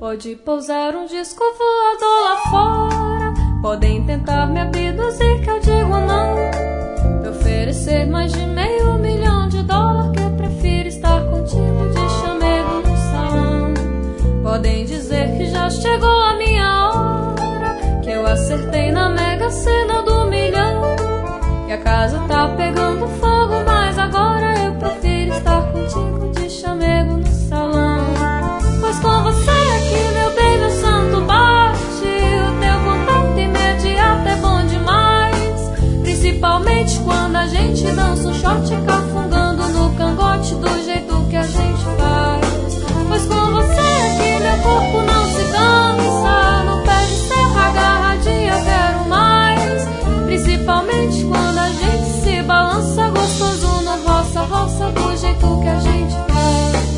Pode pousar um disco voador lá fora, podem tentar me abduzir que eu digo não. Me oferecer mais de $500 milhão, que eu prefiro estar contigo de chamego no salão. Podem dizer que já chegou a minha hora, que eu acertei na Mega Sena do milhão, que a casa tá pegando fogo, mas agora eu prefiro estar contigo de chamego no salão. Pois com você aqui, meu bem, meu santo bate, o teu contato imediato é bom demais, principalmente quando a gente dança um shot cafungando no cangote do jeito que a gente faz. Pois com você aqui, meu corpo não se cansa, no pé de serra agarradinha eu quero mais, principalmente quando a gente se balança gostoso no roça-roça do jeito que a gente faz.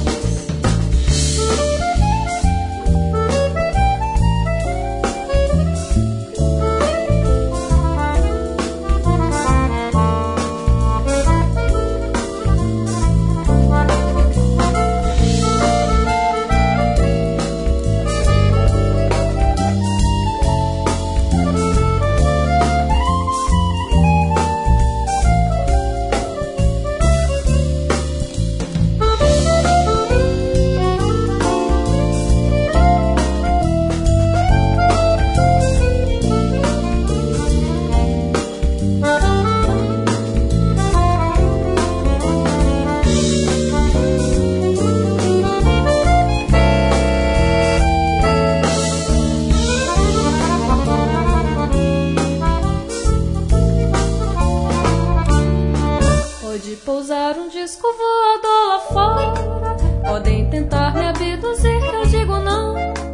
Pode pousar um disco voador lá fora, podem tentar me abduzir que eu digo não.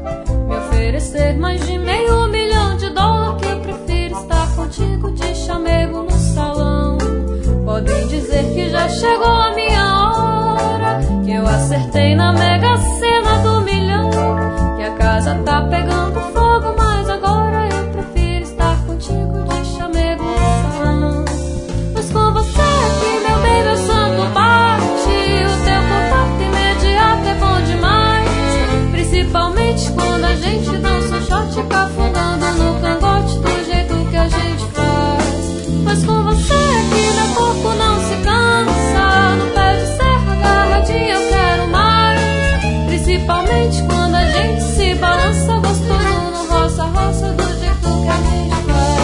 Me oferecer mais de $500 milhão, que eu prefiro estar contigo de chamego no salão. Podem dizer que já chegou a minha hora, que eu acertei na Mega Sena do milhão, que a casa tá pegando fogo, mas agora eu prefiro estar contigo de chamego no salão. Pois com você aqui, meu bem, meu santo bate, o teu contato imediato é bom demais, principalmente quando a gente dança um shot cafungando no cangote do jeito que a gente faz. Pois com você aqui, meu corpo não se cansa, no pé de serra agarradinha eu quero mais, principalmente quando a gente se balança gostoso no roça-roça do jeito que a gente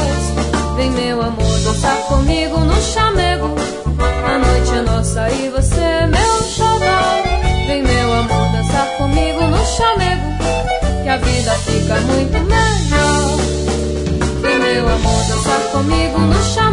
faz. Vem, meu amor, dançar comigo no chamego, a noite é nossa e você é meu xodó. Vem, meu amor, dançar comigo no chamego, que a vida fica muito melhor. Vem, meu amor, dançar comigo no chamego,